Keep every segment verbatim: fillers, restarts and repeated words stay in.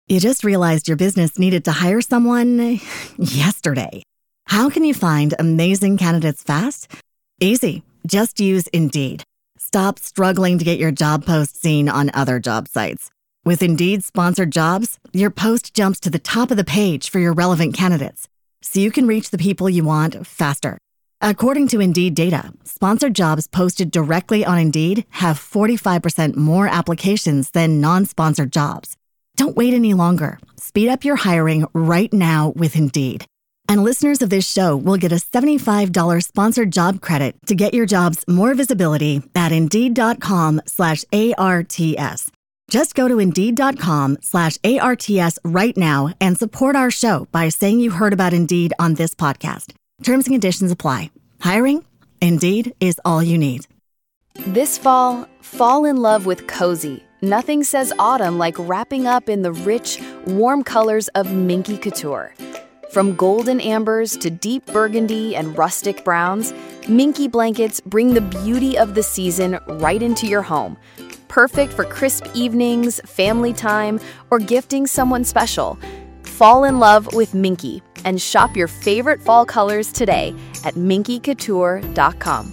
You just realized your business needed to hire someone yesterday. How can you find amazing candidates fast? Easy. Just use Indeed. Stop struggling to get your job post seen on other job sites. With Indeed sponsored jobs, your post jumps to the top of the page for your relevant candidates, so you can reach the people you want faster. According to Indeed data, sponsored jobs posted directly on Indeed have forty-five percent more applications than non-sponsored jobs. Don't wait any longer. Speed up your hiring right now with Indeed. And listeners of this show will get a seventy-five dollars sponsored job credit to get your jobs more visibility at Indeed.com slash ARTS. Just go to Indeed.com slash ARTS right now and support our show by saying you heard about Indeed on this podcast. Terms and conditions apply. Hiring? Indeed is all you need. This fall, fall in love with cozy. Nothing says autumn like wrapping up in the rich, warm colors of Minky Couture. From golden ambers to deep burgundy and rustic browns, Minky blankets bring the beauty of the season right into your home. Perfect for crisp evenings, family time, or gifting someone special. Fall in love with Minky and shop your favorite fall colors today at minky couture dot com.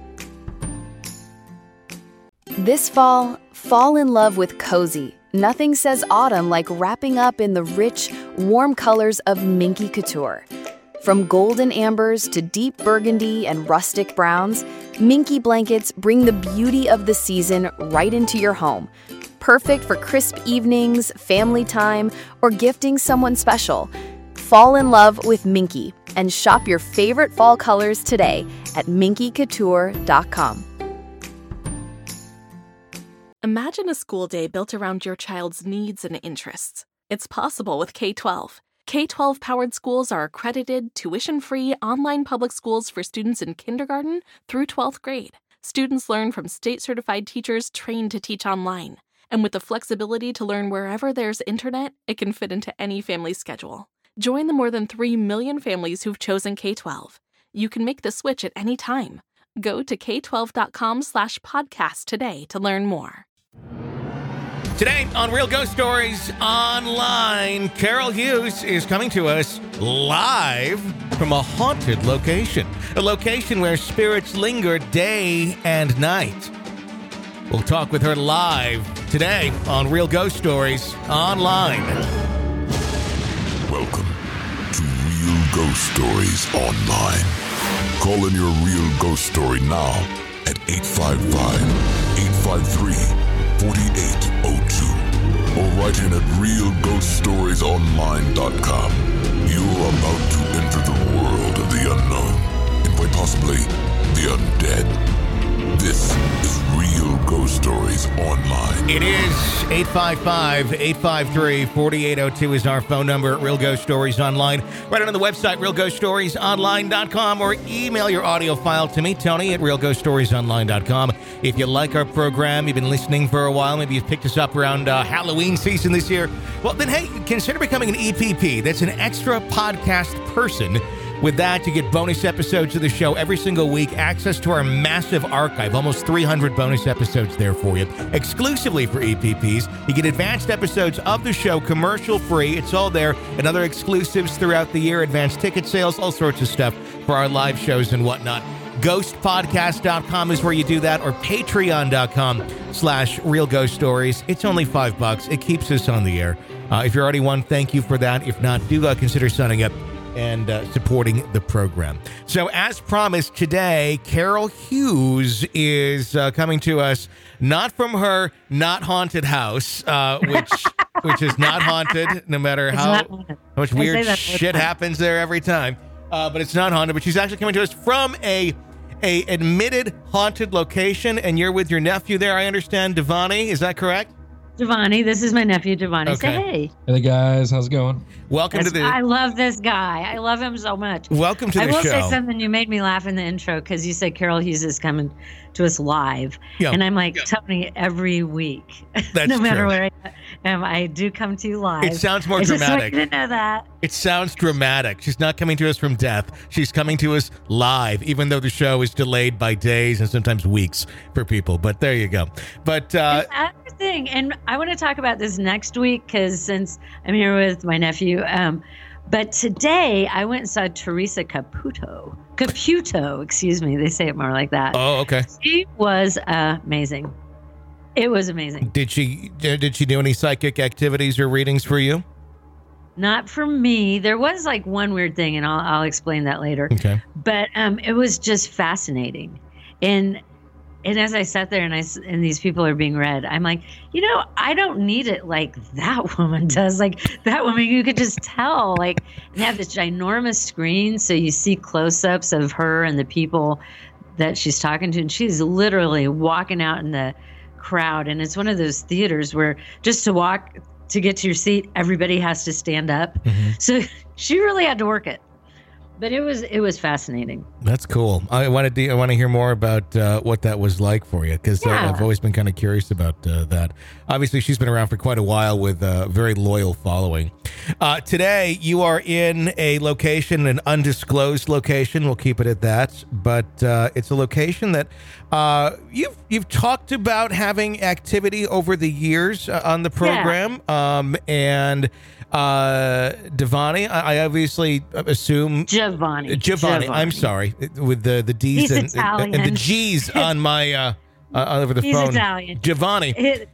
This fall, fall in love with cozy. Nothing says autumn like wrapping up in the rich, warm colors of Minky Couture. From golden ambers to deep burgundy and rustic browns, Minky blankets bring the beauty of the season right into your home. Perfect for crisp evenings, family time, or gifting someone special. Fall in love with Minky and shop your favorite fall colors today at minky couture dot com. Imagine a school day built around your child's needs and interests. It's possible with K twelve. K twelve-powered schools are accredited, tuition-free, online public schools for students in kindergarten through twelfth grade. Students learn from state-certified teachers trained to teach online. And with the flexibility to learn wherever there's internet, it can fit into any family schedule. Join the more than three million families who've chosen K twelve. You can make the switch at any time. Go to k twelve dot com slash podcast today to learn more. Today on Real Ghost Stories Online, Carol Hughes is coming to us live from a haunted location, a location where spirits linger day and night. We'll talk with her live today on Real Ghost Stories Online. Welcome to Real Ghost Stories Online. Call in your real ghost story now at eight five five, eight five three, four eight zero two or write in at real ghost stories online dot com. You're about to enter the world of the unknown and quite possibly the undead. This is Real Ghost Stories Online. It is eight five five, eight five three, four eight zero two is our phone number at Real Ghost Stories Online. Right on the website, real ghost stories online dot com, or email your audio file to me, Tony, at real ghost stories online dot com. If you like our program, you've been listening for a while, maybe you've picked us up around uh, Halloween season this year, well, then, hey, consider becoming an E P P. That's an extra podcast person. With that, you get bonus episodes of the show every single week, access to our massive archive, almost three hundred bonus episodes there for you, exclusively for E P Ps. You get advanced episodes of the show, commercial-free. It's all there, and other exclusives throughout the year, advanced ticket sales, all sorts of stuff for our live shows and whatnot. ghost podcast dot com is where you do that, or patreon dot com slash real ghost stories. It's only five bucks. It keeps us on the air. Uh, if you're already one, thank you for that. If not, do uh, consider signing up and uh, supporting the program. So as promised today, Carol Hughes is uh, coming to us not from her not haunted house, uh, which which is not haunted, no matter how, how much weird shit happens there every time. Uh, but it's not haunted, but she's actually coming to us from a a admitted haunted location, and you're with your nephew there, I understand, Devani, is that correct? Devani, this is my nephew, Devani. Okay. Say hey. Hey guys, how's it going? Welcome That's, to the... I love this guy. I love him so much. Welcome to the show. I will show. say something. You made me laugh in the intro because you said Carol Hughes is coming to us live. Yeah. And I'm like, Yeah. Tony, every week. That's no matter true. where I am, I do come to you live. It sounds more I dramatic. Just want you to know that. It sounds dramatic. She's not coming to us from death. She's coming to us live, even though the show is delayed by days and sometimes weeks for people. But there you go. But uh, another thing, and I want to talk about this next week because since I'm here with my nephew. Um, but today I went and saw Teresa Caputo. Caputo, excuse me. They say it more like that. Oh, okay. She was uh, amazing. It was amazing. Did she did she do any psychic activities or readings for you? Not for me. There was like one weird thing, and I'll I'll explain that later. Okay. But um, it was just fascinating, and and as I sat there and I and these people are being read, I'm like, you know, I don't need it like that woman does. Like that woman, you could just tell. Like, and have this ginormous screen, so you see close-ups of her and the people that she's talking to, and she's literally walking out in the crowd, and it's one of those theaters where just to walk to get to your seat, everybody has to stand up. Mm-hmm. So she really had to work it, but it was it was fascinating. That's cool. I wanted to I want to hear more about uh, what that was like for you, because yeah. uh, I've always been kind of curious about uh, that. Obviously, she's been around for quite a while with a very loyal following. Uh, today, you are in a location, an undisclosed location. We'll keep it at that, but uh, it's a location that uh, you've you've talked about having activity over the years uh, on the program, yeah. um, and. Uh, Devani, I, I obviously assume Giovanni. Giovanni. I'm sorry, with the the D's and, and, and the G's on my uh, uh over the He's phone. He's Italian. Giovanni. It,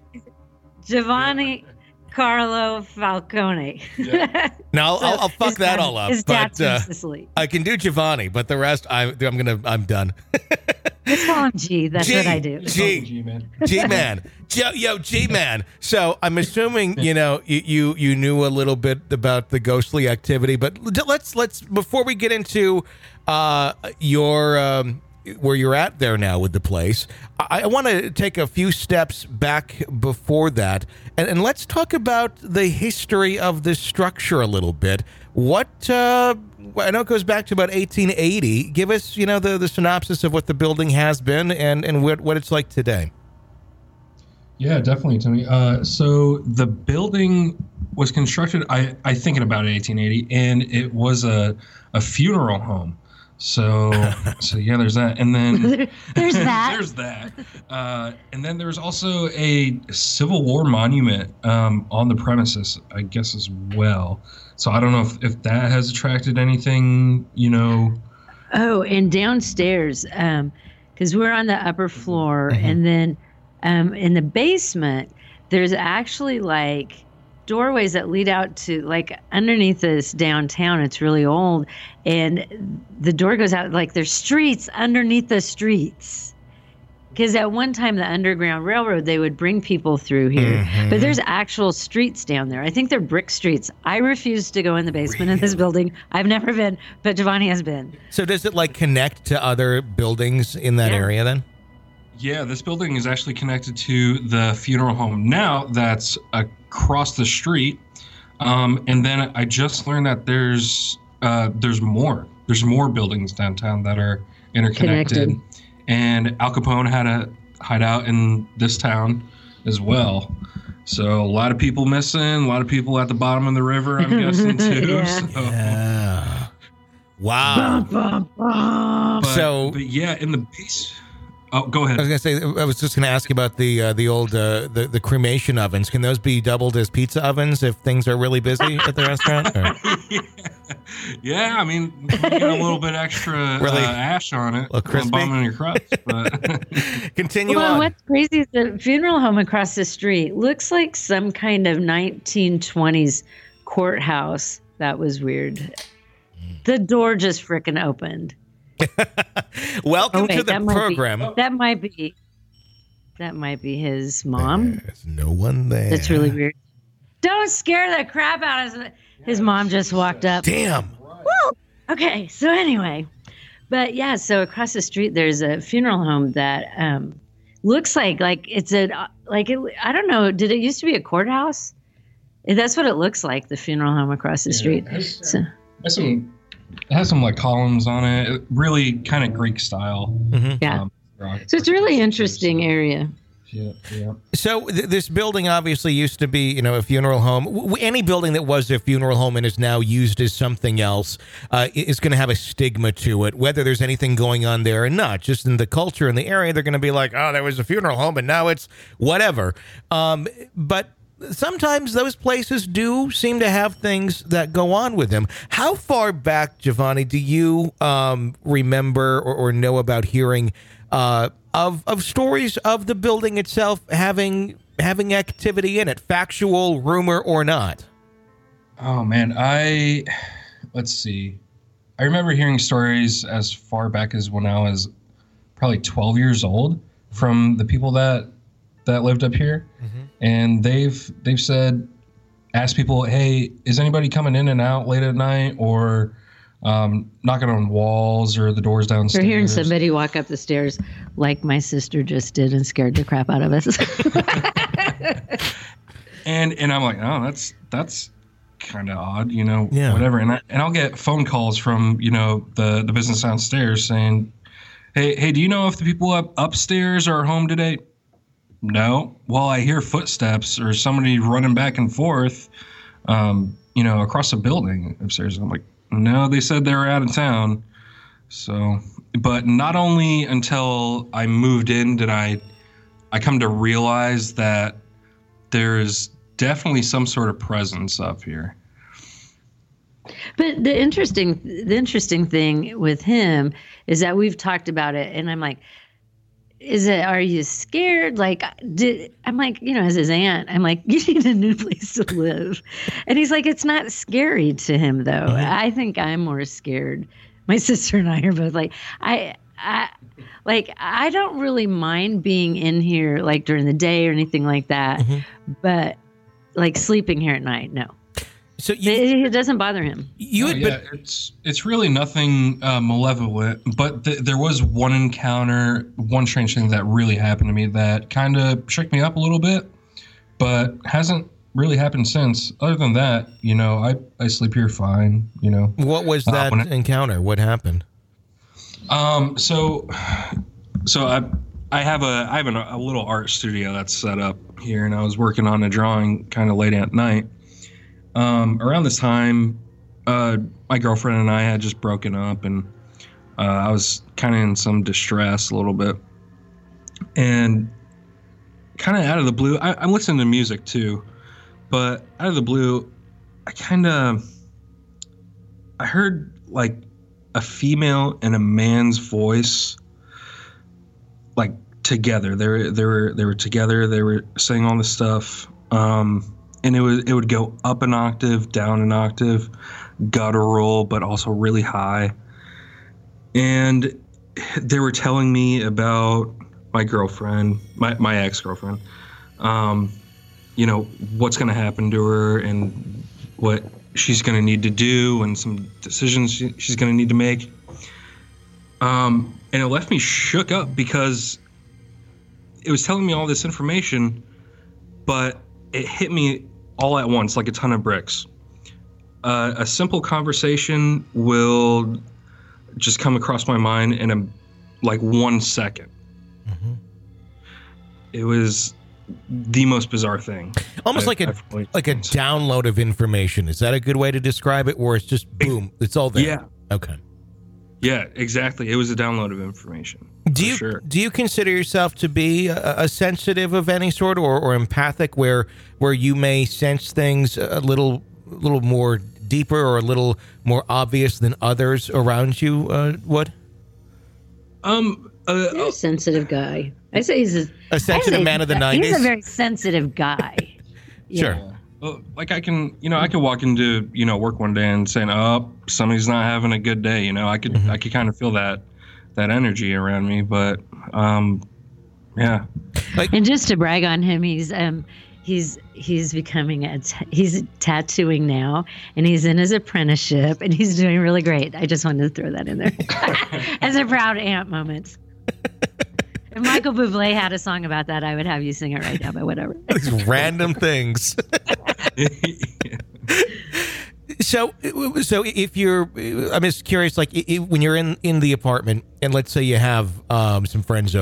Giovanni Carlo Falcone. Yeah. Now I'll, so I'll, I'll fuck that dad, all up. His dad's but, uh, from Sicily. I can do Giovanni, but the rest, I, I'm gonna, I'm done. Let's call him G. That's G, what I do. G, G man, G man, G, yo, G man. So I'm assuming you know you, you you knew a little bit about the ghostly activity, but let's let's before we get into uh, your um, where you're at there now with the place, I, I want to take a few steps back before that, and, and let's talk about the history of this structure a little bit. What uh, I know it goes back to about eighteen eighty. Give us, you know, the, the synopsis of what the building has been and, and what, what it's like today. Yeah, definitely, Tony. Uh, so the building was constructed, I, I think, in about eighteen eighty, and it was a a funeral home. So, so yeah, there's that, and then there's that. there's that, uh, and then there's also a Civil War monument um, on the premises, I guess, as well. So I don't know if, if that has attracted anything, you know. Oh, and downstairs, um, because we're on the upper floor, mm-hmm. and then um, in the basement, there's actually like doorways that lead out to like underneath this downtown. It's really old, and the door goes out like there's streets underneath the streets. Because at one time, the Underground Railroad, they would bring people through here. Mm-hmm. But there's actual streets down there. I think they're brick streets. I refuse to go in the basement really? of this building. I've never been, but Giovanni has been. So does it like connect to other buildings in that yeah. area then? Yeah, this building is actually connected to the funeral home now that's across the street. Um, and then I just learned that there's uh, there's more. There's more buildings downtown that are interconnected. Connected. And Al Capone had a hideout in this town as well. So a lot of people missing, a lot of people at the bottom of the river, I'm guessing, too. yeah. So. yeah. Wow. But, so, but yeah, in the base. Oh, go ahead. I was gonna say. I was just gonna ask you about the uh, the old uh, the the cremation ovens. Can those be doubled as pizza ovens if things are really busy at the restaurant? yeah. yeah, I mean, you get a little bit extra really? uh, ash on it, a crispy? on the bottom of your crust. But continue well, on. What's crazy is the funeral home across the street looks like some kind of nineteen twenties courthouse. That was weird. The door just frickin' opened. Welcome oh, wait, to the that program. Might be, that might be that might be his mom. There's no one there. That's really weird. Don't scare the crap out of his, his mom just walked up. Damn. Woo! Okay, so anyway. But yeah, so across the street there's a funeral home that um, looks like like it's a like it, I don't know, did it used to be a courthouse? That's what it looks like, the funeral home across the yeah, street. Has, so has some It has some like columns on it, really kind of Greek style. Mm-hmm. Yeah. Um, so it's a really interesting area. Yeah, yeah. So th- this building obviously used to be, you know, a funeral home. W- any building that was a funeral home and is now used as something else uh, is going to have a stigma to it, whether there's anything going on there or not. Just in the culture in the area, they're going to be like, oh, there was a funeral home and now it's whatever. Um, but sometimes those places do seem to have things that go on with them. How far back, Giovanni, do you um, remember or, or know about hearing uh, of of stories of the building itself having having activity in it, factual, rumor, or not? Oh man, I let's see. I remember hearing stories as far back as when I was probably twelve years old from the people that that lived up here, mm-hmm. and they've they've said, asked people, hey, is anybody coming in and out late at night, or um, knocking on walls or the doors downstairs? We're hearing somebody walk up the stairs like my sister just did and scared the crap out of us. and and I'm like, oh, that's that's kind of odd, you know, yeah. whatever. And I, and I'll get phone calls from, you know, the the business downstairs saying, hey hey, do you know if the people up upstairs are home today? No. Well, I hear footsteps or somebody running back and forth, um, you know, across the building upstairs. I'm like, no, they said they were out of town. So, but not only until I moved in did I, I come to realize that there's definitely some sort of presence up here. But the interesting, the interesting thing with him is that we've talked about it, and I'm like, is it, are you scared? Like, did, I'm like, you know, as his aunt, I'm like, you need a new place to live. And he's like, it's not scary to him, though. Mm-hmm. I think I'm more scared. My sister and I are both like, I, I, like, I don't really mind being in here, like, during the day or anything like that. Mm-hmm. But, like, sleeping here at night, no. So you, it, it doesn't bother him. You had oh, yeah, been, it's it's really nothing uh, malevolent, but th- there was one encounter, one strange thing that really happened to me that kind of shook me up a little bit, but hasn't really happened since. Other than that, you know, I, I sleep here fine. You know, what was that uh, it, encounter? What happened? Um, so so I I have a I have an, a little art studio that's set up here, and I was working on a drawing kind of late at night. Um, around this time, uh, my girlfriend and I had just broken up, and uh, I was kind of in some distress a little bit. And kind of out of the blue, I, I'm listening to music too, but out of the blue, I kind of, I heard like a female and a man's voice, like together. They were, they were, they were together. They were saying all this stuff. Um, And it would it would go up an octave, down an octave, guttural, but also really high. And they were telling me about my girlfriend, my, my ex-girlfriend, um, you know, what's going to happen to her and what she's going to need to do and some decisions she, she's going to need to make. Um, and it left me shook up because it was telling me all this information, but it hit me all at once, like a ton of bricks. Uh, a simple conversation will just come across my mind in a like one second. Mm-hmm. It was the most bizarre thing. Almost I've, like a I've like a download of information. Is that a good way to describe it? Or it's just boom, it's all there. Yeah. Okay. Yeah, exactly. It was a download of information. Do you sure. do you consider yourself to be a, a sensitive of any sort, or, or empathic, where where you may sense things a little little more deeper or a little more obvious than others around you uh, would? Um, uh, You're a sensitive guy. I say he's a, a sensitive man of the nineties. He's a very sensitive guy. Sure. Yeah. Well, like I can, you know, I could walk into, you know, work one day and saying, "Oh, somebody's not having a good day." You know, I could, mm-hmm. I could kind of feel that, that energy around me. But, um, yeah. Like, and just to brag on him, he's, um, he's, he's becoming a, t- he's tattooing now, and he's in his apprenticeship, and he's doing really great. I just wanted to throw that in there as a proud aunt moment. If Michael Bublé had a song about that, I would have you sing it right now, but whatever. These random things. So, so if you're, I'm just curious, like if, when you're in, in the apartment and let's say you have um, some friends over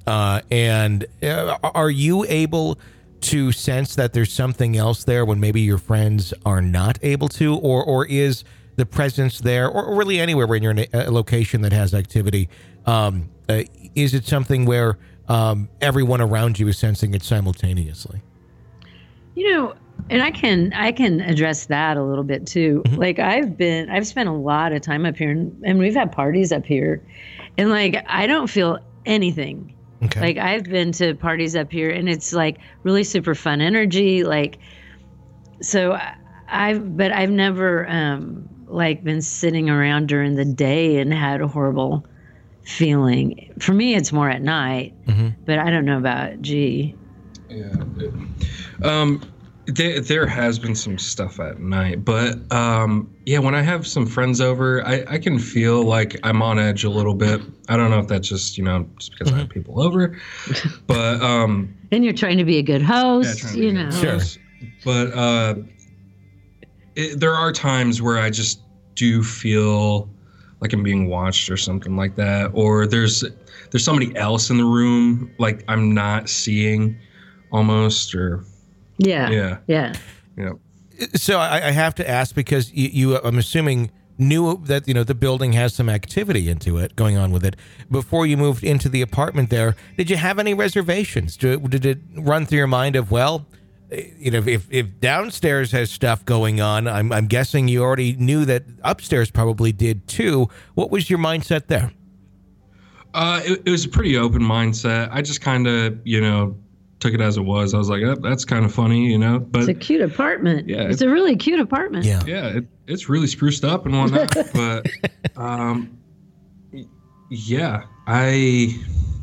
Uh, and uh, are you able to sense that there's something else there when maybe your friends are not able to, or or is the presence there, or really anywhere when you're in a, a location that has activity, um, uh, is it something where um, everyone around you is sensing it simultaneously? You know, and I can I can address that a little bit too. Mm-hmm. Like I've been I've spent a lot of time up here, and, and we've had parties up here, and like I don't feel anything. Okay. Like I've been to parties up here, and it's like really super fun energy. Like, so I've, but I've never um, like been sitting around during the day and had a horrible feeling. For me, it's more at night, mm-hmm. but I don't know about G. Yeah. Um, there, there has been some stuff at night, but um, yeah, when I have some friends over, I, I can feel like I'm on edge a little bit. I don't know if that's just, you know, just because mm-hmm. I have people over, but um, and you're trying to be a good host, yeah, you know. Sure. But uh, it, there are times where I just do feel like I'm being watched or something like that, or there's there's somebody else in the room like I'm not seeing, almost, or. Yeah. Yeah. Yeah. Yeah. So I, I have to ask, because you, you, I'm assuming, knew that, you know, the building has some activity into it, going on with it, before you moved into the apartment there. Did you have any reservations? Did, did it run through your mind of, well, you know, if, if downstairs has stuff going on, I'm, I'm guessing you already knew that upstairs probably did too. What was your mindset there? Uh, it, it was a pretty open mindset. I just kind of, you know, took it as it was. I was like, oh, that's kind of funny, you know. But it's a cute apartment. Yeah, it's, it's a really cute apartment. Yeah, yeah, it, it's really spruced up and whatnot. But um, yeah, I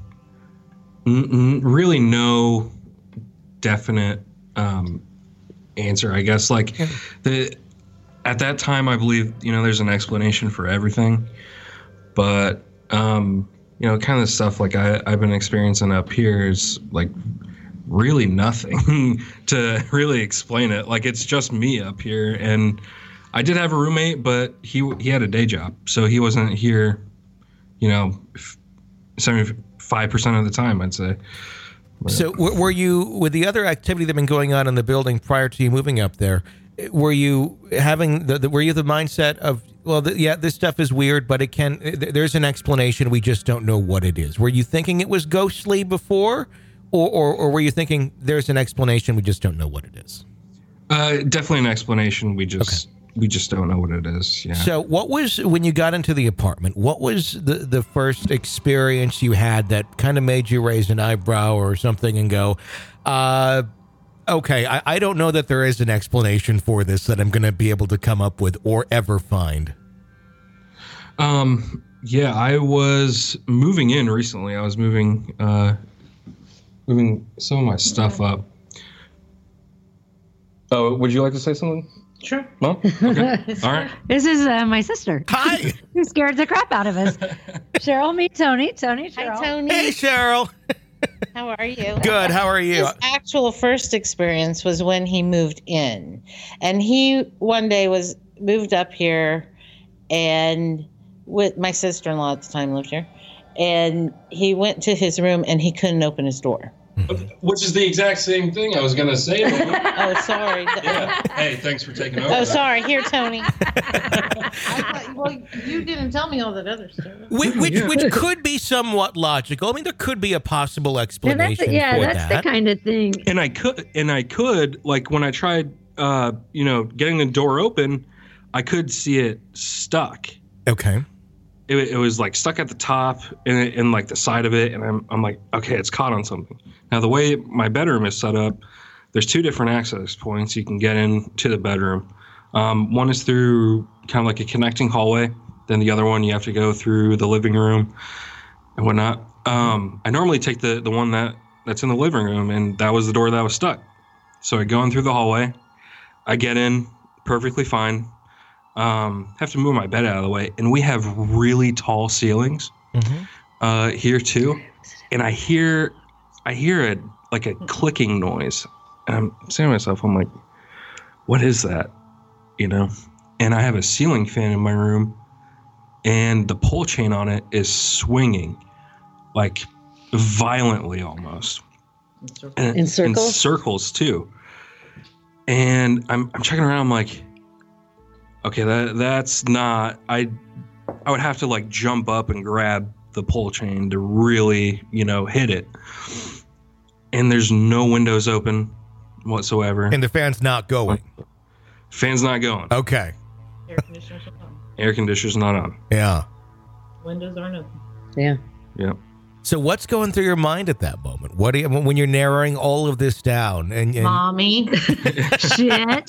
n- really no definite um answer, I guess. Like the at that time, I believe, you know, there's an explanation for everything, but um, you know, kind of stuff like I I've been experiencing up here is like really nothing to really explain it. Like, it's just me up here, and I did have a roommate, but he he had a day job, so he wasn't here, you know, seventy-five percent of the time, I'd say. But, so were you, with the other activity that had been going on in the building prior to you moving up there, were you having the, the were you the mindset of, well, the, yeah, this stuff is weird, but it can, there's an explanation, we just don't know what it is? Were you thinking it was ghostly before? Or, or, or were you thinking there's an explanation, we just don't know what it is? Uh, definitely an explanation. We just okay. we just don't know what it is. Yeah. So what was, when you got into the apartment, what was the, the first experience you had that kind of made you raise an eyebrow or something and go, uh, okay, I, I don't know that there is an explanation for this that I'm going to be able to come up with or ever find? Um. Yeah, I was moving in recently. I was moving... Uh, moving some of my stuff up. Oh, would you like to say something? Sure. Mom? Okay. All right. This is uh, my sister. Hi. Who scared the crap out of us. Cheryl, meet Tony. Tony, Cheryl. Hi, Tony. Hey, Cheryl. How are you? Good. How are you? His actual first experience was when he moved in. And he one day was moved up here, and with my sister-in-law at the time lived here. And he went to his room and he couldn't open his door. Which is the exact same thing I was going to say. Oh, sorry. Yeah. Hey, thanks for taking over. Oh, sorry. Here, Tony. I thought, well, you didn't tell me all that other stuff. Which, which, yeah. which could be somewhat logical. I mean, there could be a possible explanation yeah, that's, yeah, for that's that. the kind of thing. And I could, and I could, like when I tried, uh, you know, getting the door open, I could see it stuck. Okay. It, it was like stuck at the top and, and like the side of it. And I'm, I'm like, okay, it's caught on something. Now, the way my bedroom is set up, there's two different access points you can get into the bedroom. Um, one is through kind of like a connecting hallway. Then the other one, you have to go through the living room and whatnot. Um, I normally take the, the one that, that's in the living room, and that was the door that was stuck. So I go in through the hallway. I get in perfectly fine. Um, have to move my bed out of the way, and we have really tall ceilings mm-hmm. uh, here too. And I hear, I hear a like a clicking noise, and I'm saying to myself, I'm like, "What is that?" You know. And I have a ceiling fan in my room, and the pole chain on it is swinging, like violently almost. And, In circles? In circles too. And I'm I'm checking around. I'm like, okay, that that's not. I I would have to like jump up and grab the pole chain to really, you know, hit it. And there's no windows open whatsoever. And the fan's not going. Fan's not going. Okay. Air conditioner's not on. Air conditioner's not on. Yeah. Windows aren't open. Yeah. Yep. So what's going through your mind at that moment? What do you, when you're narrowing all of this down? And, and Mommy. Shit.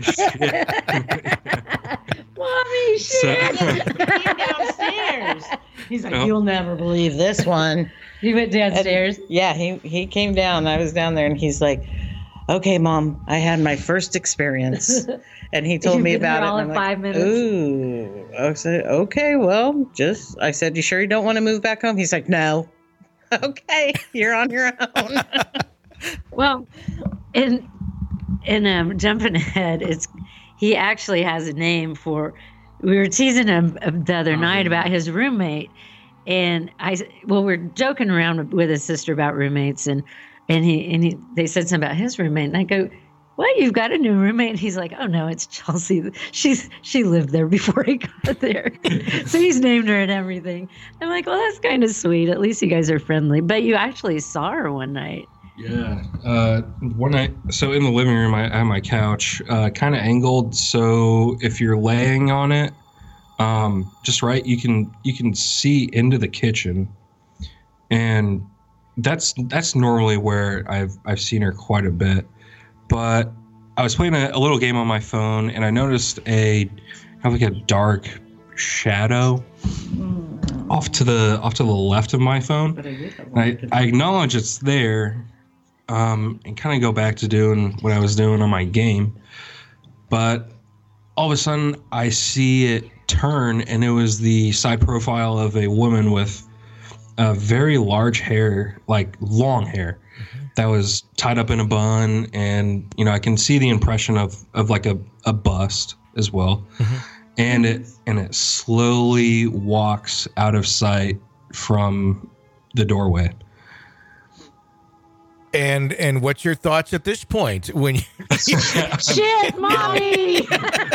Mommy, shit. He came downstairs. He's like, Oh. you'll never believe this one. He went downstairs. And, yeah, he, he came down. I was down there, and he's like, okay, Mom, I had my first experience. And he told You've me been about here it. all and in I'm five like, minutes. Ooh. I said, okay, well, just, I said, you sure you don't want to move back home? He's like, no. Okay, you're on your own. Well, in in um, jumping ahead, it's he actually has a name for. We were teasing him the other night about his roommate, and I well, we're joking around with his sister about roommates, and and he and he they said something about his roommate, and I go, "What? You've got a new roommate?" And he's like, "Oh no, it's Chelsea. She's she lived there before I got there, so he's named her and everything." I'm like, "Well, that's kind of sweet. At least you guys are friendly." But you actually saw her one night. Yeah. Uh, one night, so in the living room, I have my couch uh, kind of angled, so if you're laying on it, um, just right, you can you can see into the kitchen, and that's that's normally where I've I've seen her quite a bit. But I was playing a, a little game on my phone, and I noticed a kind of like a dark shadow mm. off to the off to the left of my phone. And I, I acknowledge it's there, um, and kind of go back to doing what I was doing on my game. But all of a sudden, I see it turn, and it was the side profile of a woman with uh, very large hair, like long hair. That was tied up in a bun, and you know I can see the impression of of like a, a bust as well, mm-hmm. and it and it slowly walks out of sight from the doorway. And and what's your thoughts at this point when you shit, Mommy?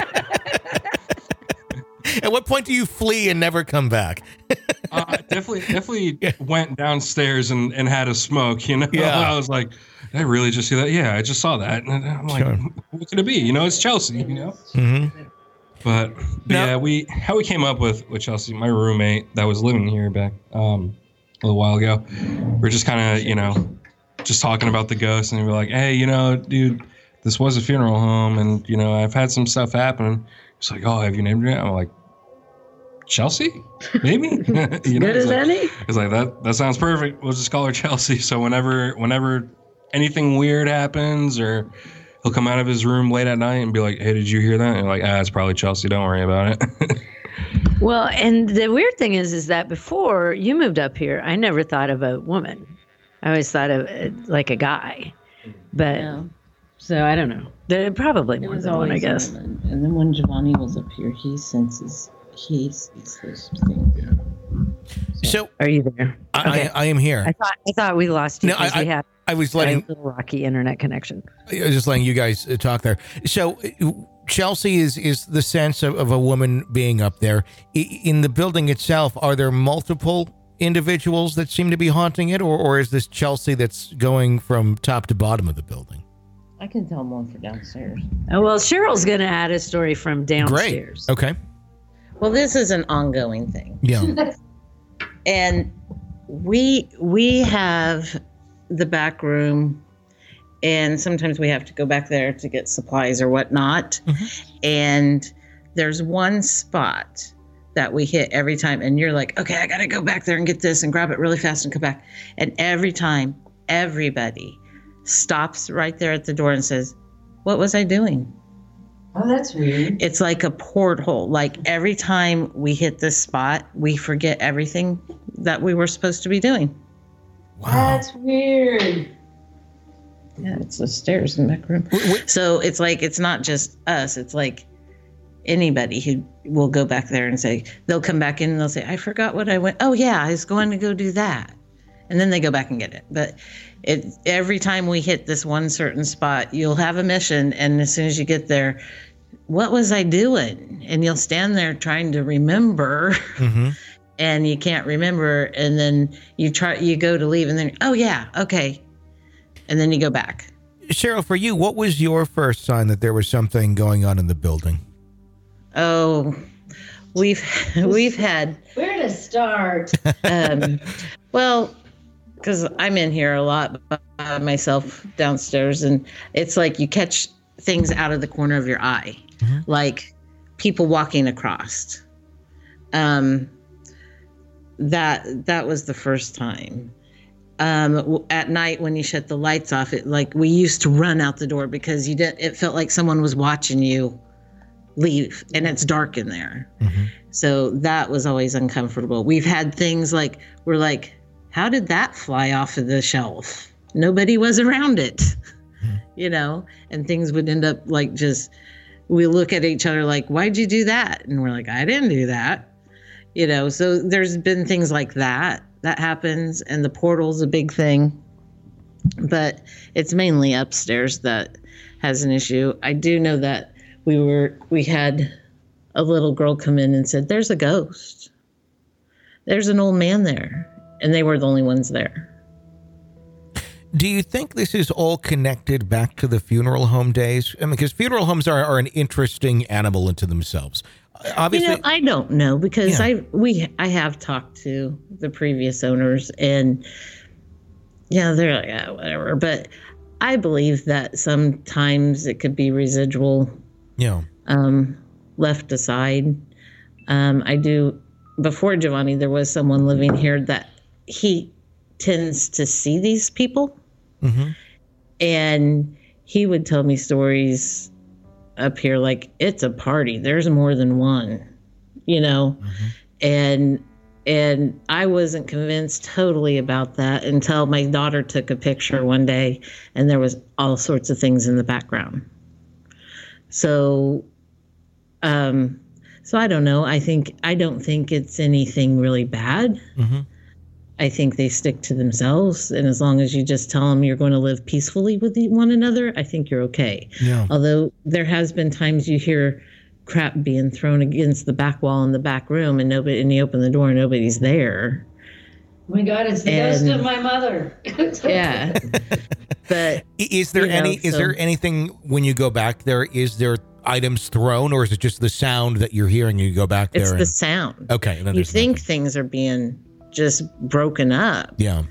At what point do you flee and never come back? uh, definitely, definitely yeah. went downstairs and, and had a smoke. You know, yeah. I was like, did I really just see that? Yeah, I just saw that, and I'm like, sure. What could it be? You know, it's Chelsea. You know. Mm-hmm. But, but no. yeah, we how we came up with with Chelsea, my roommate that was living here back um, a little while ago. We're just kind of you know just talking about the ghost, and we were like, hey, you know, dude, this was a funeral home, and you know, I've had some stuff happen. It's like, oh, have you named it? I'm like, Chelsea? Maybe? you know, good as like, any? It's like, that that sounds perfect. We'll just call her Chelsea. So whenever whenever anything weird happens, or he'll come out of his room late at night and be like, hey, did you hear that? And you're like, ah, it's probably Chelsea. Don't worry about it. Well, and the weird thing is, is that before you moved up here, I never thought of a woman. I always thought of it like a guy. But... Yeah. So I don't know. There probably more than one, I guess. Women. And then when Giovanni was up here, he senses, he sees those things. Yeah. So, so are you there? I, okay. I, I am here. I thought I thought we lost you no, because I, we had I was letting a little rocky internet connection. I was just letting you guys talk there. So Chelsea is is the sense of, of a woman being up there. In the building itself, are there multiple individuals that seem to be haunting it, or or is this Chelsea that's going from top to bottom of the building? I can tell one for downstairs. Oh, well, Cheryl's going to add a story from downstairs. Great. Okay. Well, this is an ongoing thing. Yeah. And we we have the back room, and sometimes we have to go back there to get supplies or whatnot. Mm-hmm. And there's one spot that we hit every time, and you're like, okay, I got to go back there and get this and grab it really fast and come back. And every time, everybody stops right there at the door and says, what was I doing? Oh, that's weird. It's like a porthole. Like every time we hit this spot, we forget everything that we were supposed to be doing. Wow. That's weird. Yeah, it's the stairs in the back room. So it's like, it's not just us. It's like anybody who will go back there and say, they'll come back in and they'll say, I forgot what I went. Oh, yeah, I was going to go do that. and then they go back and get it. But it every time we hit this one certain spot, you'll have a mission, and as soon as you get there, what was I doing? And you'll stand there trying to remember, mm-hmm. and you can't remember, and then you try you go to leave, and then oh yeah, okay, and then you go back. Cheryl, for you, what was your first sign that there was something going on in the building? Oh, we've we've had where to start. um, well, because I'm in here a lot by myself downstairs, and it's like you catch things out of the corner of your eye, mm-hmm. like people walking across. Um, that that was the first time. Um, at night when you shut the lights off, it like we used to run out the door because you didn't. It felt like someone was watching you leave, and it's dark in there. Mm-hmm. So that was always uncomfortable. We've had things like we're like, how did that fly off of the shelf? Nobody was around it, mm-hmm. you know. And things would end up like just we look at each other like, why'd you do that? And we're like, I didn't do that, you know. So there's been things like that. That happens, and the portal's a big thing, but it's mainly upstairs that has an issue. I do know that we were we had a little girl come in and said, "There's a ghost. There's an old man there," and they were the only ones there. Do you think this is all connected back to the funeral home days? I mean, because funeral homes are, are an interesting animal into themselves. Obviously, you know, I don't know because yeah. I we I have talked to the previous owners, and yeah, they're like, yeah, whatever. But I believe that sometimes it could be residual, yeah, um, left aside. Um, I do. Before Giovanni, there was someone living here that he tends to see these people, mm-hmm. and he would tell me stories up here like it's a party, there's more than one, you know. Mm-hmm. and and I wasn't convinced totally about that until my daughter took a picture one day and there was all sorts of things in the background. So um so I don't know. I think I don't think it's anything really bad. Mm-hmm. I think they stick to themselves, and as long as you just tell them you're going to live peacefully with one another, I think you're okay. Yeah. Although there has been times you hear crap being thrown against the back wall in the back room, and nobody, and you open the door and nobody's there. Oh my God, it's the and, ghost of my mother. Yeah. But is there any? Know, is so, there anything when you go back there? Is there items thrown, or is it just the sound that you're hearing? You go back there. It's and, the sound. Okay. You think nothing. Things are being just broken up. Yeah.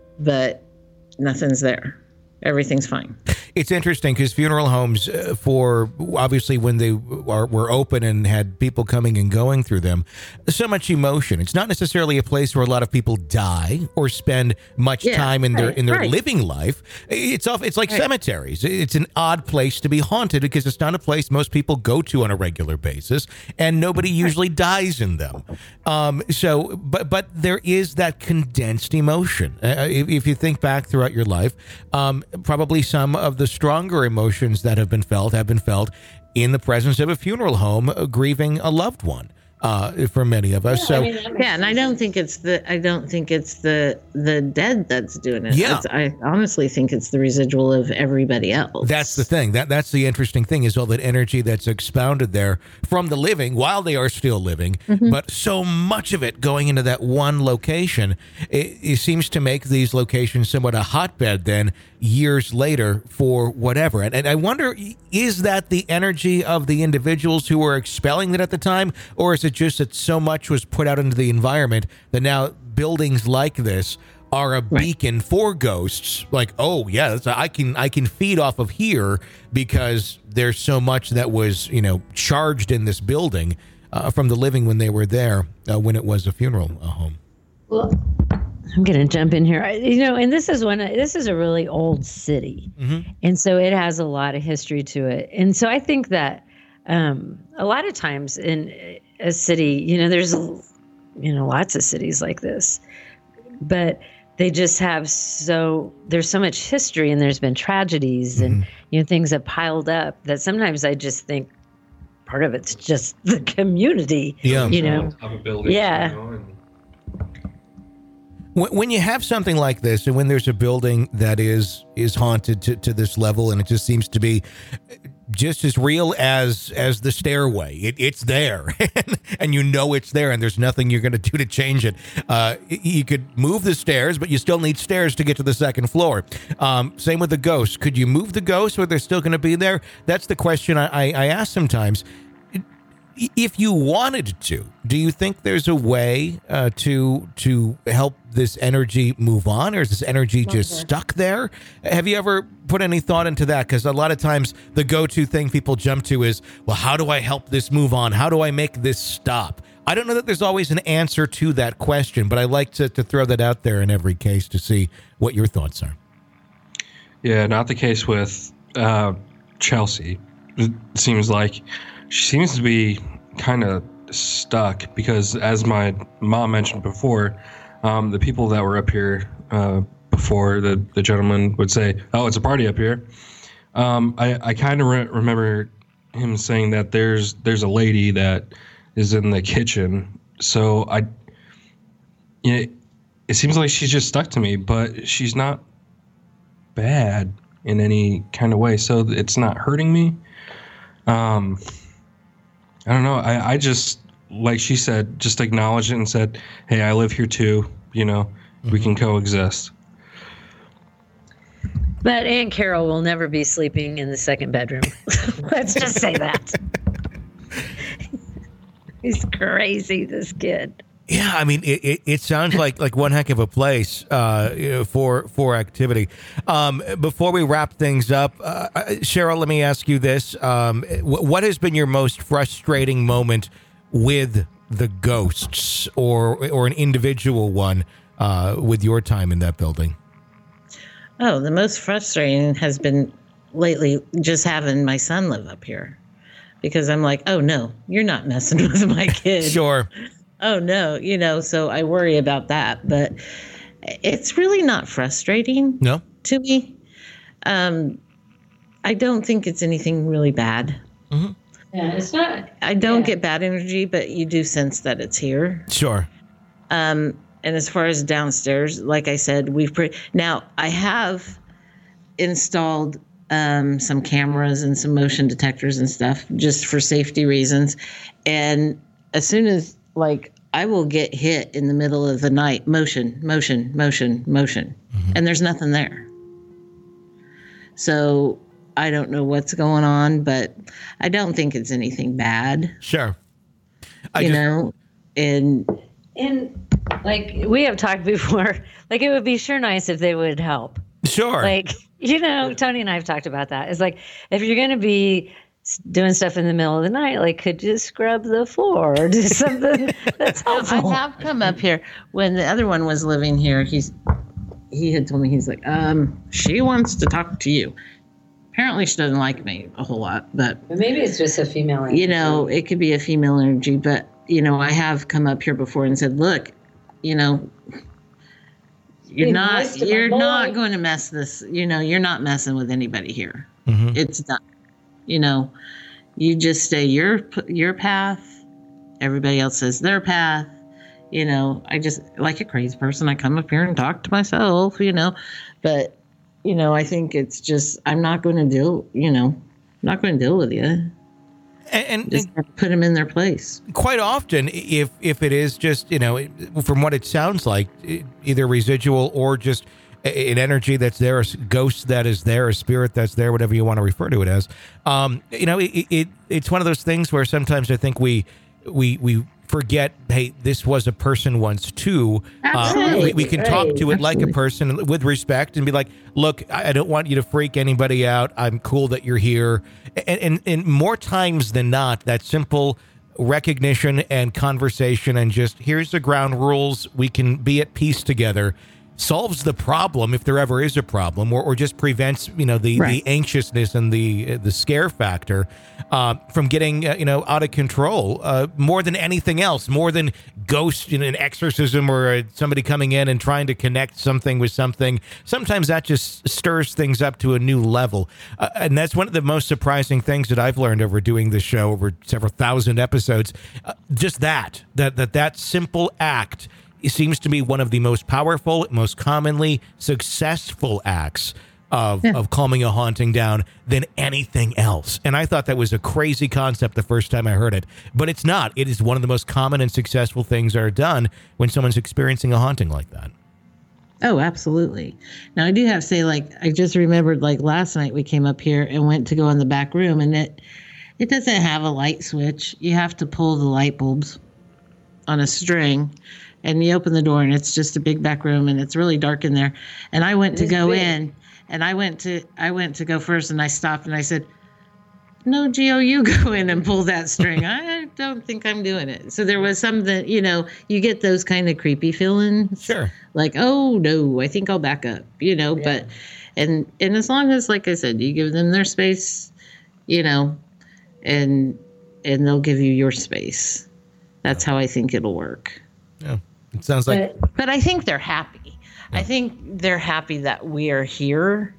But nothing's there. Everything's fine. It's interesting because funeral homes, uh, for obviously when they are, were open and had people coming and going through them, so much emotion. It's not necessarily a place where a lot of people die or spend much yeah, time in right, their in their right. living life. It's off. It's like right. cemeteries. It's an odd place to be haunted because it's not a place most people go to on a regular basis, and nobody usually dies in them. Um, so, but but there is that condensed emotion. Uh, if, if you think back throughout your life, um, probably some of the stronger emotions that have been felt have been felt in the presence of a funeral home, uh, grieving a loved one. Uh, for many of us, yeah, so I mean, yeah, and I don't think it's the I don't think it's the the dead that's doing it. Yeah, it's, I honestly think it's the residual of everybody else. That's the thing. That that's the interesting thing is all that energy that's expounded there from the living while they are still living, mm-hmm. but so much of it going into that one location. It, it seems to make these locations somewhat a hotbed then years later for whatever. And, and I wonder, is that the energy of the individuals who were expelling it at the time, or is it just that so much was put out into the environment that now buildings like this are a right. beacon for ghosts? Like, oh yeah, that's, I can I can feed off of here because there's so much that was, you know, charged in this building uh, from the living when they were there uh, when it was a funeral uh, home. Well, I'm going to jump in here. You know, and this is one, this is a really old city. Mm-hmm. And so it has a lot of history to it. And so I think that um, a lot of times in a city, you know, there's, you know, lots of cities like this, but they just have so, there's so much history and there's been tragedies mm-hmm. and, you know, things have piled up that sometimes I just think part of it's just the community, yeah. you know? Of a building, yeah. You know, and- When when you have something like this, and when there's a building that is is haunted to, to this level, and it just seems to be just as real as as the stairway, it, it's there, and you know it's there, and there's nothing you're going to do to change it. Uh, you could move the stairs, but you still need stairs to get to the second floor. Um, same with the ghosts. Could you move the ghosts, or they're still going to be there? That's the question I, I, I ask sometimes. If you wanted to, do you think there's a way uh, to to help this energy move on, or is this energy just stuck there? Have you ever put any thought into that? Because a lot of times the go-to thing people jump to is, well, how do I help this move on? How do I make this stop? I don't know that there's always an answer to that question, but I like to, to throw that out there in every case to see what your thoughts are. Yeah, not the case with uh, Chelsea. It seems like she seems to be kind of stuck because, as my mom mentioned before, um, the people that were up here uh, before, the, the gentleman would say, oh, it's a party up here. Um, I, I kind of re- remember him saying that there's there's a lady that is in the kitchen. So I, you know, it seems like she's just stuck to me, but she's not bad in any kind of way. So it's not hurting me. Um, I don't know. I, I just, like she said, just acknowledged it and said, hey, I live here too. You know, mm-hmm. we can coexist. But Aunt Carol will never be sleeping in the second bedroom. Let's just say that. He's crazy, this kid. Yeah, I mean, it, it, it sounds like, like one heck of a place uh, you know, for for activity. Um, before we wrap things up, uh, Cheryl, let me ask you this. Um, what has been your most frustrating moment with the ghosts, or or an individual one uh, with your time in that building? Oh, the most frustrating has been lately just having my son live up here. Because I'm like, oh, no, you're not messing with my kid. Sure. Oh, no, you know, so I worry about that. But it's really not frustrating no. to me. Um, I don't think it's anything really bad. Mm-hmm. Yeah, it's not. I don't yeah. get bad energy, but you do sense that it's here. Sure. Um, and as far as downstairs, like I said, we've pre- now I have installed um, some cameras and some motion detectors and stuff just for safety reasons. And as soon as like I will get hit in the middle of the night, motion, motion, motion, motion, mm-hmm. and there's nothing there. So I don't know what's going on, but I don't think it's anything bad. Sure. I you just- know, and And like we have talked before, like it would be sure nice if they would help. Sure. Like, you know, Tony and I have talked about that. It's like, if you're going to be doing stuff in the middle of the night, like, could you scrub the floor or do something that's helpful? I have come up here when the other one was living here. He's he had told me, he's like, um, she wants to talk to you. Apparently she doesn't like me a whole lot, but But maybe it's just a female energy. you know, it could be a female energy, but you know, I have come up here before and said, look, you know, you're Be not nice to my you're boy. not going to mess this, you know, you're not messing with anybody here. Mhm. It's done. You know, you just stay your your path. Everybody else says their path. You know, I just, like a crazy person, I come up here and talk to myself, you know, but you know, I think it's just, I'm not going to deal, you know, I'm not going to deal with you. And, and, Just have to put them in their place. quite often, if if it is just, you know, from what it sounds like, either residual or just an energy that's there, a ghost that is there, a spirit that's there, whatever you want to refer to it as, um, you know, it, it it's one of those things where sometimes I think we we we forget, hey, this was a person once too. Uh, we, we can talk to it like a person with respect and be like, look, I don't want you to freak anybody out. I'm cool that you're here. And, and, and more times than not, that simple recognition and conversation and just here's the ground rules, we can be at peace together, solves the problem if there ever is a problem, or, or just prevents, you know, the, Right. the anxiousness and the the scare factor uh, from getting, uh, you know, out of control uh, more than anything else, more than ghosts in an exorcism or uh, somebody coming in and trying to connect something with something. Sometimes that just stirs things up to a new level. Uh, and that's one of the most surprising things that I've learned over doing this show over several thousand episodes. Uh, just that, that, that, that simple act it seems to be one of the most powerful, most commonly successful acts of, Yeah. of calming a haunting down than anything else. And I thought that was a crazy concept the first time I heard it, but it's not. It is one of the most common and successful things that are done when someone's experiencing a haunting like that. Oh, absolutely. Now, I do have to say, like, I just remembered, like, last night we came up here and went to go in the back room, and it it doesn't have a light switch. You have to pull the light bulbs on a string, and you open the door, and it's just a big back room, and it's really dark in there. And I went to It's go big. in, and I went to I went to go first, and I stopped, and I said, "No, Gio, you go in and pull that string. I don't think I'm doing it." So there was something, you know, you get those kind of creepy feelings. Sure. Like, oh no, I think I'll back up, you know, but, and, and as long as, like I said, you give them their space, you know, and, and they'll give you your space. That's how I think it'll work. Yeah. It sounds like, But But I think they're happy. I think they're happy that we are here.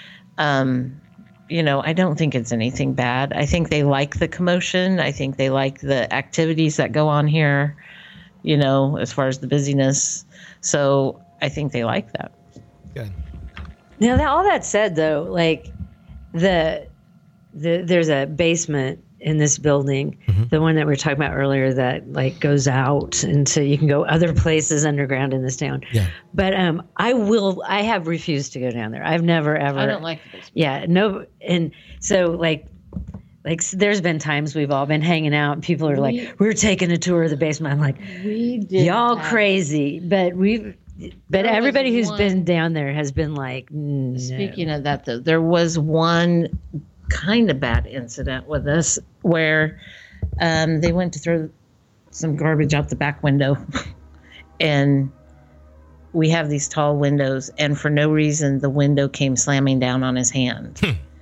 Um, you know, I don't think it's anything bad. I think they like the commotion. I think they like the activities that go on here, you know, as far as the busyness. So I think they like that. good. Now, that, all that said, though, like the the there's a basement in this building, Mm-hmm. the one that we were talking about earlier, that like goes out into you can go other places underground in this town. Yeah. But um, I will. I have refused to go down there. I've never ever. I don't like this. Yeah. No. And so like. Like s- there's been times we've all been hanging out and people are like, We- we're taking a tour of the basement. I'm like, We did. y'all have- crazy. But we've, but There was everybody who's one- been down there has been like, no. Speaking of that, though, there was one kind of bad incident with us where um, they went to throw some garbage out the back window, and we have these tall windows, and for no reason, the window came slamming down on his hand.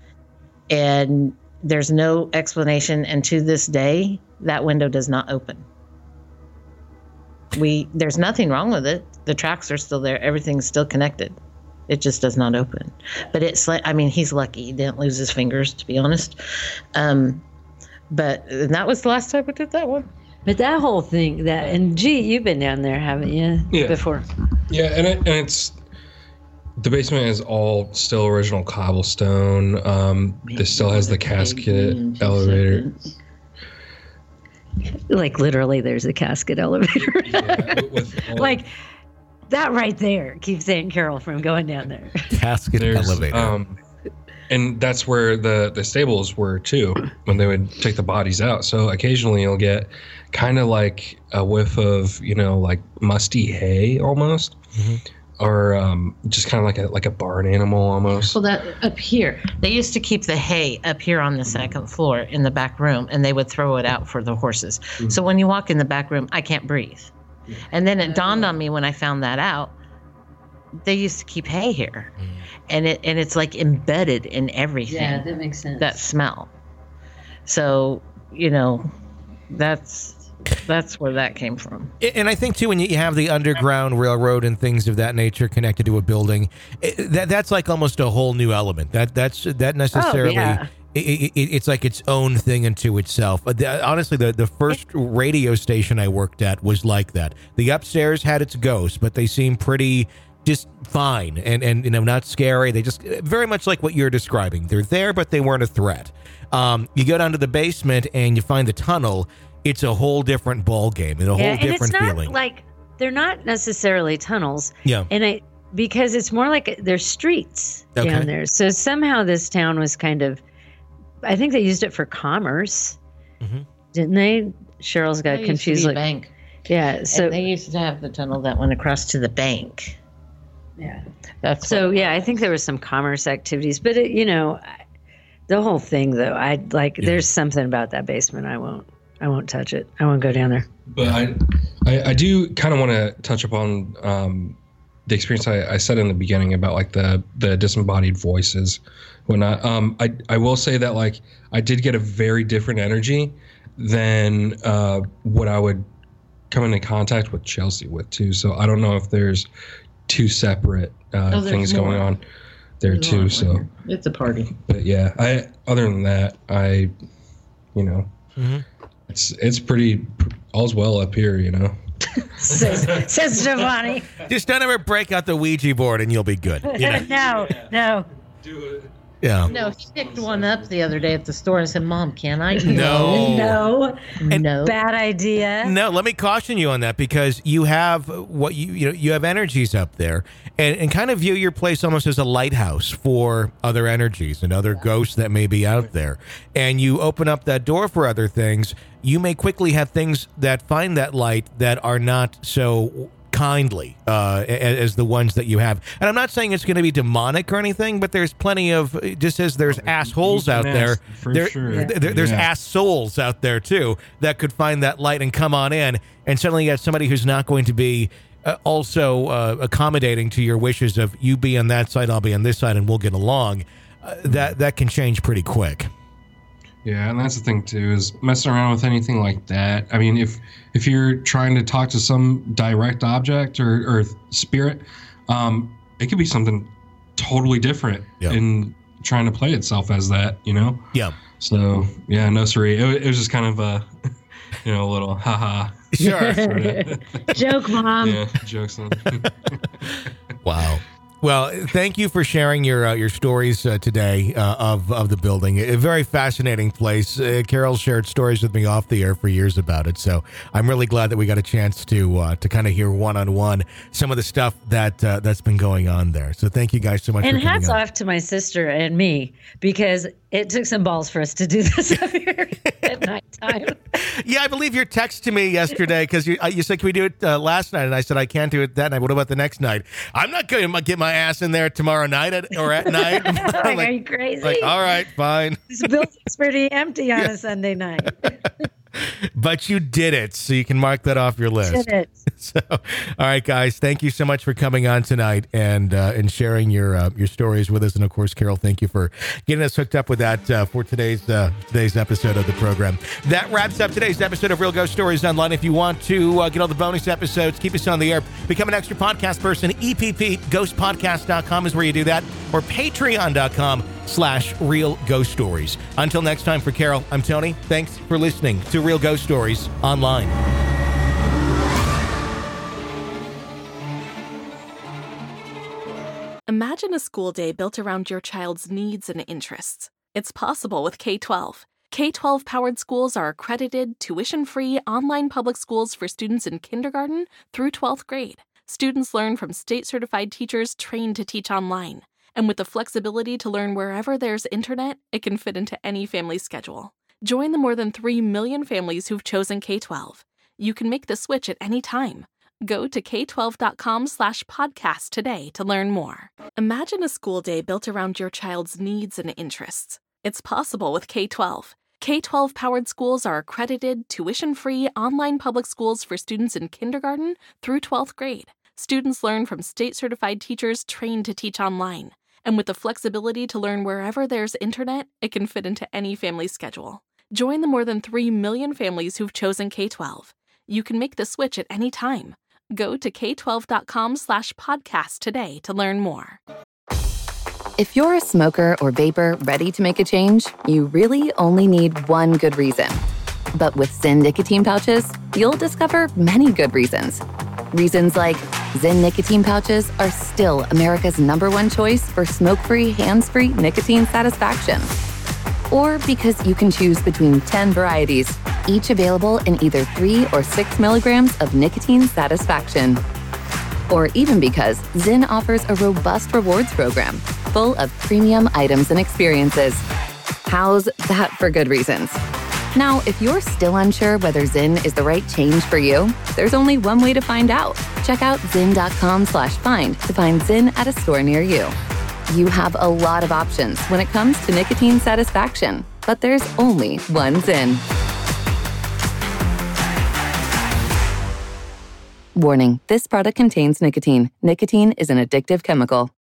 And there's no explanation, and to this day, that window does not open. We there's nothing wrong with it. The tracks are still there. Everything's still connected. It just does not open. But it's like, I mean, he's lucky he didn't lose his fingers, to be honest. Um, but and that was the last time we did that one. But that whole thing, that and gee, you've been down there, haven't you? Yeah. Before. Yeah, and, it, and it's the basement is all still original cobblestone. Um, this still has the casket elevator. Like literally, there's a casket elevator. Yeah, with- with all- Like that right there keeps Aunt Carol from going down there. Casket there's, elevator. Um, and that's where the, the stables were too, when they would take the bodies out. So occasionally you'll get kind of like a whiff of, you know, like musty hay almost. Mm-hmm. Or um, just kind of like a like a barn animal almost. Well, that up here, they used to keep the hay up here on the second floor in the back room, and they would throw it out for the horses. Mm-hmm. So when you walk in the back room, I can't breathe. And then it dawned on me when I found that out. They used to keep hay here, Mm. and it and it's like embedded in everything. that makes sense. That smell. So you know, that's that's where that came from. And I think too, when you have the underground railroad and things of that nature connected to a building, it, that that's like almost a whole new element. That that's that necessarily. yeah. It, it, it's like its own thing unto itself. But the, honestly, the, the first radio station I worked at was like that. The upstairs had its ghosts, but they seemed pretty just fine and, and you know, not scary. They just very much like what you're describing. They're there, but they weren't a threat. Um, you go down to the basement and you find the tunnel. It's a whole different ball game and a yeah, whole and different it's not feeling. like they're not necessarily tunnels. Yeah. And I because it's more like there's streets Okay. down there. So somehow this town was kind of, I think they used it for commerce, Mhm. didn't they? Cheryl's got There used to confused. be a Like, bank. yeah. So And they used to have the tunnel that went across to the bank. yeah. That's So what- yeah, I think there was some commerce activities, but it, you know, I- the whole thing though, I like. Yeah. There's something about that basement. I won't. I won't touch it. I won't go down there. But I, I, I do kind of want to touch upon um, the experience I, I said in the beginning about like the the disembodied voices, whatnot. Um, I I will say that like I did get a very different energy than uh, what I would come into contact with Chelsea with too. So I don't know if there's two separate uh, Oh, there's things more. going on there There's a too. lot So, more. It's a party. but yeah, I other than that, I, you know, Mhm. it's it's pretty all's well up here, you know. says, says Giovanni. Just don't ever break out the Ouija board and you'll be good. You know? no, no. Do it. Yeah. No, he picked one up the other day at the store and said, Mom, can I? No. No. And- no. Bad idea. No, let me caution you on that because you have what you you know you have energies up there, and, and kind of view your place almost as a lighthouse for other energies and other ghosts that may be out there. And you open up that door for other things, you may quickly have things that find that light that are not so kindly uh, as the ones that you have. And I'm not saying it's going to be demonic or anything, but there's plenty of, just as there's assholes out there, for there, sure. there there's Yeah. ass souls out there too that could find that light and come on in. And suddenly you got somebody who's not going to be uh, also uh, accommodating to your wishes of you be on that side, I'll be on this side, and we'll get along. Uh, that that can change pretty quick. Yeah, and that's the thing too, is messing around with anything like that. I mean, if if you're trying to talk to some direct object or, or spirit, um, it could be something totally different Yeah. in trying to play itself as that, you know? Yeah. So yeah, no sorry. It, it was just kind of a, you know, a little haha. Sure. Joke, Mom. Yeah, jokes on. Wow. Well, thank you for sharing your uh, your stories uh, today uh, of of the building. A very fascinating place. Uh, Carol shared stories with me off the air for years about it, so I'm really glad that we got a chance to uh, to kind of hear one on one some of the stuff that uh, that's been going on there. So thank you guys so much. And for coming hats on. off to my sister and me, because it took some balls for us to do this up here at nighttime. Yeah, I believe your text to me yesterday because you, uh, you said, can we do it uh, last night? And I said, I can't do it that night. What about the next night? I'm not going to get my ass in there tomorrow night at, or at night. like, like, are you crazy? like, all right, fine. This building's pretty empty on a Sunday night. But you did it, so you can mark that off your list. Did it. So, all right, guys, thank you so much for coming on tonight and uh, and sharing your uh, your stories with us. And of course, Carol, thank you for getting us hooked up with that uh, for today's uh, today's episode of the program. That wraps up today's episode of Real Ghost Stories Online. If you want to uh, get all the bonus episodes, keep us on the air, become an extra podcast person. E P P ghost podcast dot com is where you do that, or patreon dot com slash Real Ghost Stories. Until next time, for Carol, I'm Tony. Thanks for listening to Real Ghost Stories Online. Imagine a school day built around your child's needs and interests. It's possible with K twelve. K twelve powered schools are accredited, tuition-free online public schools for students in kindergarten through twelfth grade. Students learn from state-certified teachers trained to teach online. And with the flexibility to learn wherever there's internet, it can fit into any family schedule. Join the more than three million families who've chosen K twelve. You can make the switch at any time. Go to K twelve dot com slash podcast today to learn more. Imagine a school day built around your child's needs and interests. It's possible with K twelve. K twelve powered schools are accredited, tuition-free online public schools for students in kindergarten through twelfth grade. Students learn from state-certified teachers trained to teach online. And with the flexibility to learn wherever there's internet, it can fit into any family schedule. Join the more than three million families who've chosen K twelve. You can make the switch at any time. Go to K twelve dot com slash podcast today to learn more. If you're a smoker or vapor ready to make a change, you really only need one good reason. But with Zyn nicotine pouches, you'll discover many good reasons. Reasons like Zyn nicotine pouches are still America's number one choice for smoke-free, hands-free nicotine satisfaction. Or because you can choose between ten varieties, each available in either three or six milligrams of nicotine satisfaction. Or even because Zyn offers a robust rewards program full of premium items and experiences. How's that for good reasons? Now, if you're still unsure whether Zyn is the right change for you, there's only one way to find out. Check out zyn dot com slash find to find Zyn at a store near you. You have a lot of options when it comes to nicotine satisfaction, but there's only one Zyn. Warning, this product contains nicotine. Nicotine is an addictive chemical.